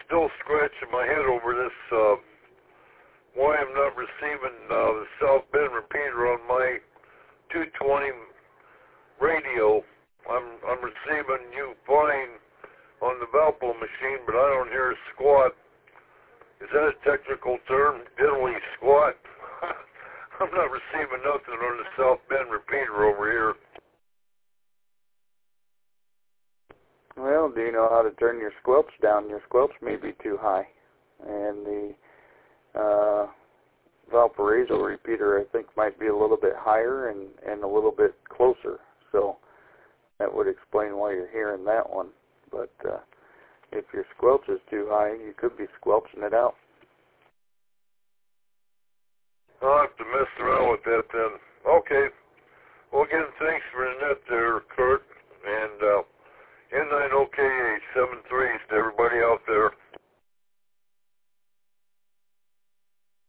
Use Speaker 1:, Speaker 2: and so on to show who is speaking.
Speaker 1: still scratching my head over this, why I'm not receiving the South Bend repeater on my 220 radio. I'm receiving you fine on the Valpo machine, but I don't hear a squat. Is that a technical term? Diddly squat? I'm not receiving nothing on the South Bend repeater over here.
Speaker 2: Well, do you know how to turn your squelch down? Your squelch may be too high. And the Valparaiso repeater, I think, might be a little bit higher and a little bit closer. So that would explain why you're hearing that one. But if your squelch is too high, you could be squelching it out.
Speaker 1: I'll have to mess around with that then. Okay. Well, again, thanks for the net there, Kurt. And N9OKH 73s to everybody out